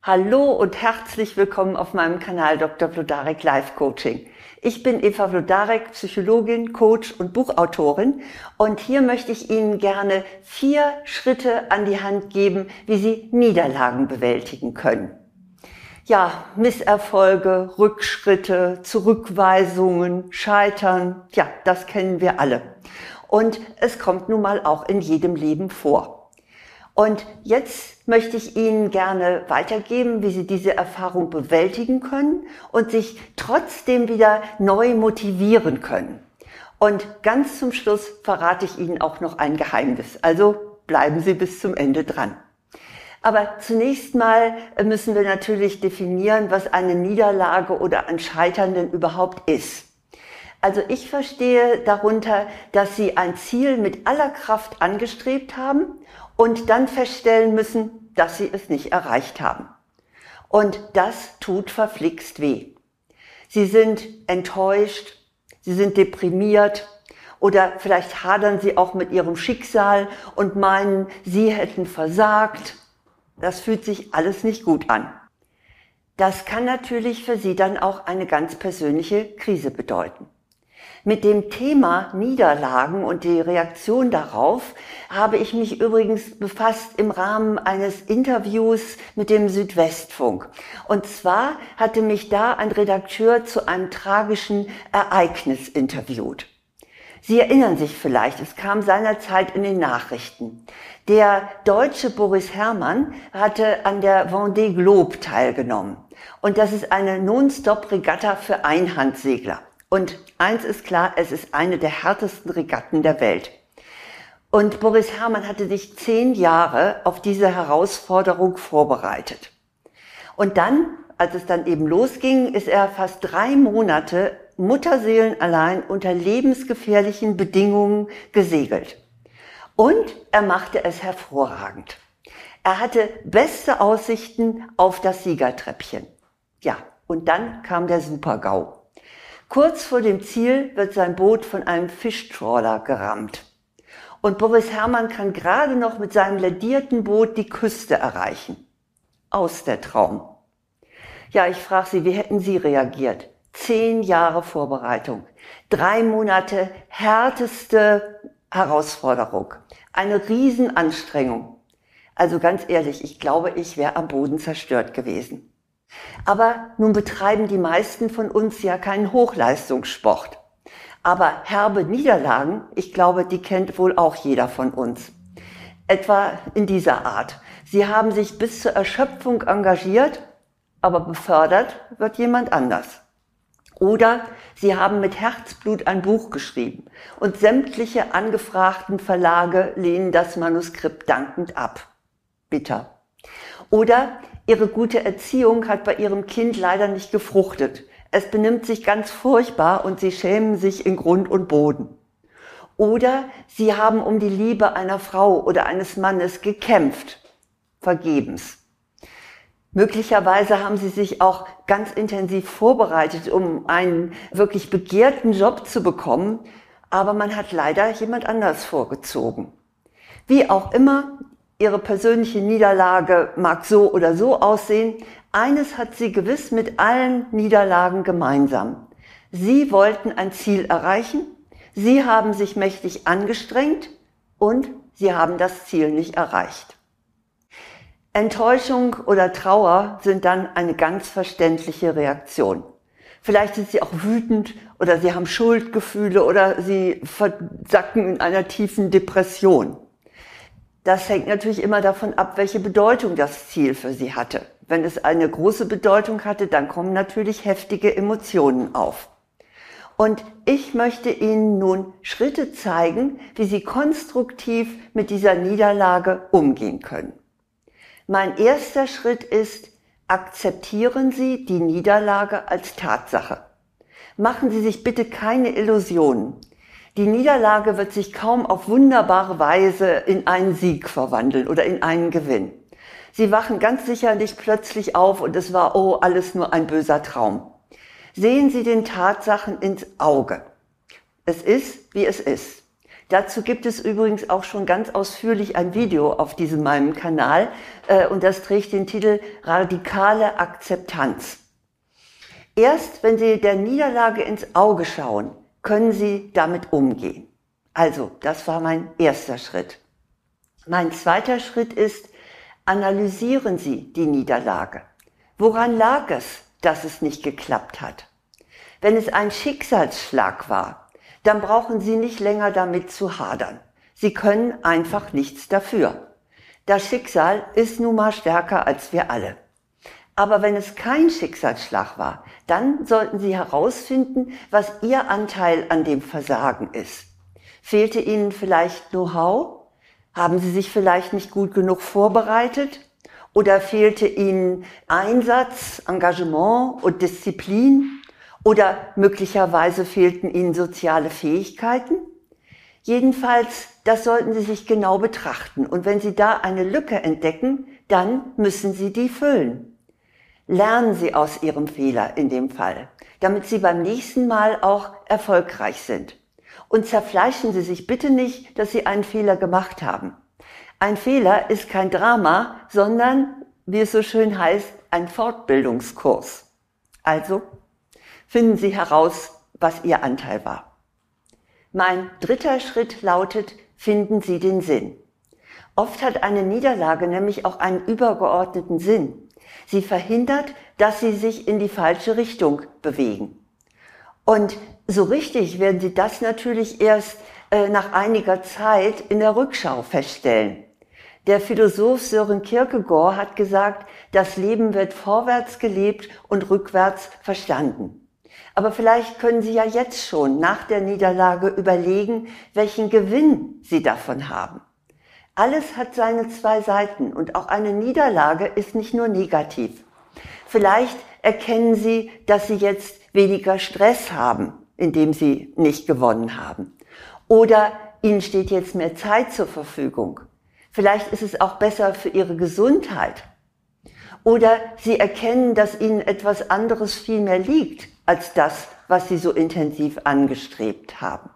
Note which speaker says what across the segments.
Speaker 1: Hallo und herzlich willkommen auf meinem Kanal Dr. Vlodarek Life Coaching. Ich bin Eva Vlodarek, Psychologin, Coach und Buchautorin und hier möchte ich Ihnen gerne 4 Schritte an die Hand geben, wie Sie Niederlagen bewältigen können. Ja, Misserfolge, Rückschritte, Zurückweisungen, Scheitern, ja, das kennen wir alle. Und es kommt nun mal auch in jedem Leben vor. Und jetzt möchte ich Ihnen gerne weitergeben, wie Sie diese Erfahrung bewältigen können und sich trotzdem wieder neu motivieren können. Und ganz zum Schluss verrate ich Ihnen auch noch ein Geheimnis. Also bleiben Sie bis zum Ende dran. Aber zunächst mal müssen wir natürlich definieren, was eine Niederlage oder ein Scheitern denn überhaupt ist. Also ich verstehe darunter, dass Sie ein Ziel mit aller Kraft angestrebt haben und dann feststellen müssen, dass Sie es nicht erreicht haben. Und das tut verflixt weh. Sie sind enttäuscht, Sie sind deprimiert oder vielleicht hadern Sie auch mit Ihrem Schicksal und meinen, Sie hätten versagt. Das fühlt sich alles nicht gut an. Das kann natürlich für Sie dann auch eine ganz persönliche Krise bedeuten. Mit dem Thema Niederlagen und die Reaktion darauf habe ich mich übrigens befasst im Rahmen eines Interviews mit dem Südwestfunk. Und zwar hatte mich da ein Redakteur zu einem tragischen Ereignis interviewt. Sie erinnern sich vielleicht, es kam seinerzeit in den Nachrichten. Der deutsche Boris Herrmann hatte an der Vendée Globe teilgenommen. Und das ist eine Non-Stop-Regatta für Einhandsegler. Und eins ist klar, es ist eine der härtesten Regatten der Welt. Und Boris Herrmann hatte sich 10 Jahre auf diese Herausforderung vorbereitet. Und dann, als es dann eben losging, ist er fast 3 Monate mutterseelenallein unter lebensgefährlichen Bedingungen gesegelt. Und er machte es hervorragend. Er hatte beste Aussichten auf das Siegertreppchen. Ja, und dann kam der Super-GAU. Kurz vor dem Ziel wird sein Boot von einem Fischtrawler gerammt. Und Boris Herrmann kann gerade noch mit seinem ledierten Boot die Küste erreichen. Aus der Traum. Ja, ich frage Sie, wie hätten Sie reagiert? 10 Jahre Vorbereitung, 3 Monate härteste Herausforderung, eine Riesenanstrengung. Also ganz ehrlich, ich glaube, ich wäre am Boden zerstört gewesen. Aber nun betreiben die meisten von uns ja keinen Hochleistungssport. Aber herbe Niederlagen, ich glaube, die kennt wohl auch jeder von uns. Etwa in dieser Art. Sie haben sich bis zur Erschöpfung engagiert, aber befördert wird jemand anders. Oder Sie haben mit Herzblut ein Buch geschrieben und sämtliche angefragten Verlage lehnen das Manuskript dankend ab. Bitter. Oder Ihre gute Erziehung hat bei Ihrem Kind leider nicht gefruchtet. Es benimmt sich ganz furchtbar und Sie schämen sich in Grund und Boden. Oder Sie haben um die Liebe einer Frau oder eines Mannes gekämpft. Vergebens. Möglicherweise haben Sie sich auch ganz intensiv vorbereitet, um einen wirklich begehrten Job zu bekommen, aber man hat leider jemand anders vorgezogen. Wie auch immer, Ihre persönliche Niederlage mag so oder so aussehen. Eines hat sie gewiss mit allen Niederlagen gemeinsam. Sie wollten ein Ziel erreichen, Sie haben sich mächtig angestrengt und Sie haben das Ziel nicht erreicht. Enttäuschung oder Trauer sind dann eine ganz verständliche Reaktion. Vielleicht sind Sie auch wütend oder Sie haben Schuldgefühle oder Sie versacken in einer tiefen Depression. Das hängt natürlich immer davon ab, welche Bedeutung das Ziel für Sie hatte. Wenn es eine große Bedeutung hatte, dann kommen natürlich heftige Emotionen auf. Und ich möchte Ihnen nun Schritte zeigen, wie Sie konstruktiv mit dieser Niederlage umgehen können. Mein erster Schritt ist, akzeptieren Sie die Niederlage als Tatsache. Machen Sie sich bitte keine Illusionen. Die Niederlage wird sich kaum auf wunderbare Weise in einen Sieg verwandeln oder in einen Gewinn. Sie wachen ganz sicher nicht plötzlich auf und es war, oh, alles nur ein böser Traum. Sehen Sie den Tatsachen ins Auge. Es ist, wie es ist. Dazu gibt es übrigens auch schon ganz ausführlich ein Video auf diesem meinem Kanal und das trägt den Titel Radikale Akzeptanz. Erst wenn Sie der Niederlage ins Auge schauen, können Sie damit umgehen. Also, das war mein erster Schritt. Mein zweiter Schritt ist, analysieren Sie die Niederlage. Woran lag es, dass es nicht geklappt hat? Wenn es ein Schicksalsschlag war, dann brauchen Sie nicht länger damit zu hadern. Sie können einfach nichts dafür. Das Schicksal ist nun mal stärker als wir alle. Aber wenn es kein Schicksalsschlag war, dann sollten Sie herausfinden, was Ihr Anteil an dem Versagen ist. Fehlte Ihnen vielleicht Know-how? Haben Sie sich vielleicht nicht gut genug vorbereitet? Oder fehlte Ihnen Einsatz, Engagement und Disziplin? Oder möglicherweise fehlten Ihnen soziale Fähigkeiten? Jedenfalls, das sollten Sie sich genau betrachten. Und wenn Sie da eine Lücke entdecken, dann müssen Sie die füllen. Lernen Sie aus Ihrem Fehler in dem Fall, damit Sie beim nächsten Mal auch erfolgreich sind. Und zerfleischen Sie sich bitte nicht, dass Sie einen Fehler gemacht haben. Ein Fehler ist kein Drama, sondern, wie es so schön heißt, ein Fortbildungskurs. Also, finden Sie heraus, was Ihr Anteil war. Mein dritter Schritt lautet, finden Sie den Sinn. Oft hat eine Niederlage nämlich auch einen übergeordneten Sinn. Sie verhindert, dass Sie sich in die falsche Richtung bewegen. Und so richtig werden Sie das natürlich erst nach einiger Zeit in der Rückschau feststellen. Der Philosoph Søren Kierkegaard hat gesagt, das Leben wird vorwärts gelebt und rückwärts verstanden. Aber vielleicht können Sie ja jetzt schon nach der Niederlage überlegen, welchen Gewinn Sie davon haben. Alles hat seine zwei Seiten und auch eine Niederlage ist nicht nur negativ. Vielleicht erkennen Sie, dass Sie jetzt weniger Stress haben, indem Sie nicht gewonnen haben. Oder Ihnen steht jetzt mehr Zeit zur Verfügung. Vielleicht ist es auch besser für Ihre Gesundheit. Oder Sie erkennen, dass Ihnen etwas anderes viel mehr liegt als das, was Sie so intensiv angestrebt haben.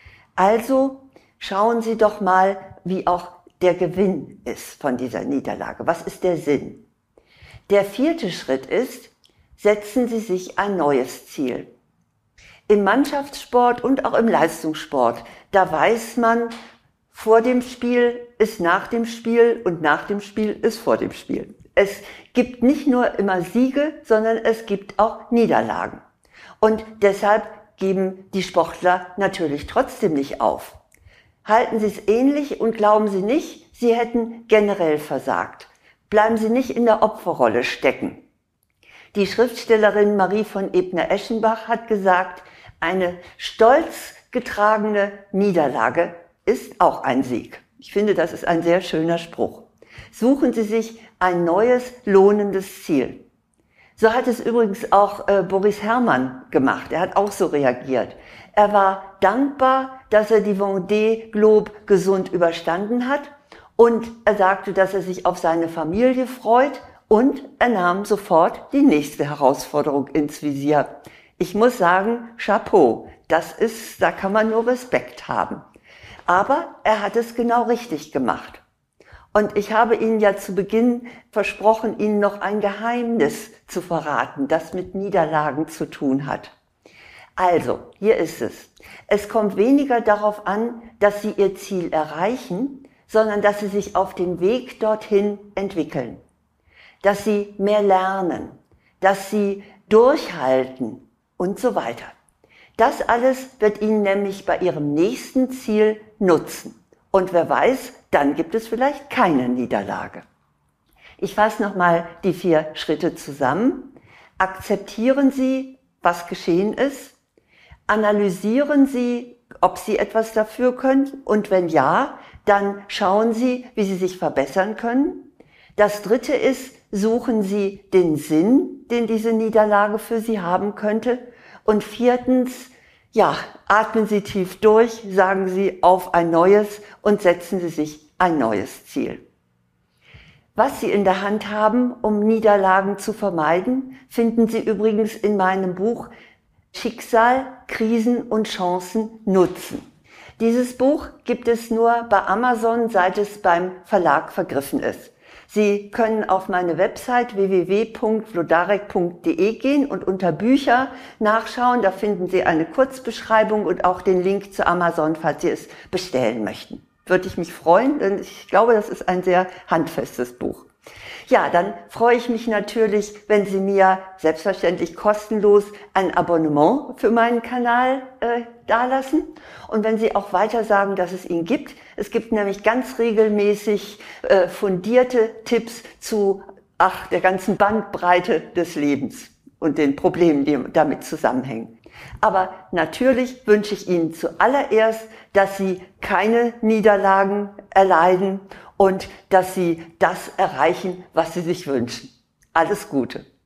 Speaker 1: Also schauen Sie doch mal, wie auch der Gewinn ist von dieser Niederlage. Was ist der Sinn? Der vierte Schritt ist, setzen Sie sich ein neues Ziel. Im Mannschaftssport und auch im Leistungssport, da weiß man, vor dem Spiel ist nach dem Spiel und nach dem Spiel ist vor dem Spiel. Es gibt nicht nur immer Siege, sondern es gibt auch Niederlagen. Und deshalb geben die Sportler natürlich trotzdem nicht auf. Halten Sie es ähnlich und glauben Sie nicht, Sie hätten generell versagt. Bleiben Sie nicht in der Opferrolle stecken. Die Schriftstellerin Marie von Ebner-Eschenbach hat gesagt, eine stolz getragene Niederlage ist auch ein Sieg. Ich finde, das ist ein sehr schöner Spruch. Suchen Sie sich ein neues, lohnendes Ziel. So hat es übrigens auch Boris Herrmann gemacht. Er hat auch so reagiert. Er war dankbar, dass er die Vendée Globe gesund überstanden hat und er sagte, dass er sich auf seine Familie freut und er nahm sofort die nächste Herausforderung ins Visier. Ich muss sagen, Chapeau, da kann man nur Respekt haben. Aber er hat es genau richtig gemacht. Und ich habe Ihnen ja zu Beginn versprochen, Ihnen noch ein Geheimnis zu verraten, das mit Niederlagen zu tun hat. Also, hier ist es. Es kommt weniger darauf an, dass Sie Ihr Ziel erreichen, sondern dass Sie sich auf dem Weg dorthin entwickeln. Dass Sie mehr lernen, dass Sie durchhalten und so weiter. Das alles wird Ihnen nämlich bei Ihrem nächsten Ziel nutzen. Und wer weiß, dann gibt es vielleicht keine Niederlage. Ich fasse nochmal die 4 Schritte zusammen. Akzeptieren Sie, was geschehen ist. Analysieren Sie, ob Sie etwas dafür können. Und wenn ja, dann schauen Sie, wie Sie sich verbessern können. Das dritte ist, suchen Sie den Sinn, den diese Niederlage für Sie haben könnte. Und viertens, ja, atmen Sie tief durch, sagen Sie auf ein neues und setzen Sie sich ein neues Ziel. Was Sie in der Hand haben, um Niederlagen zu vermeiden, finden Sie übrigens in meinem Buch Schicksal, Krisen und Chancen nutzen. Dieses Buch gibt es nur bei Amazon, seit es beim Verlag vergriffen ist. Sie können auf meine Website www.vlodarek.de gehen und unter Bücher nachschauen. Da finden Sie eine Kurzbeschreibung und auch den Link zu Amazon, falls Sie es bestellen möchten. Würde ich mich freuen, denn ich glaube, das ist ein sehr handfestes Buch. Ja, dann freue ich mich natürlich, wenn Sie mir selbstverständlich kostenlos ein Abonnement für meinen Kanal dalassen und wenn Sie auch weiter sagen, dass es ihn gibt. Es gibt nämlich ganz regelmäßig fundierte Tipps zu der ganzen Bandbreite des Lebens und den Problemen, die damit zusammenhängen. Aber natürlich wünsche ich Ihnen zuallererst, dass Sie keine Niederlagen erleiden und dass Sie das erreichen, was Sie sich wünschen. Alles Gute.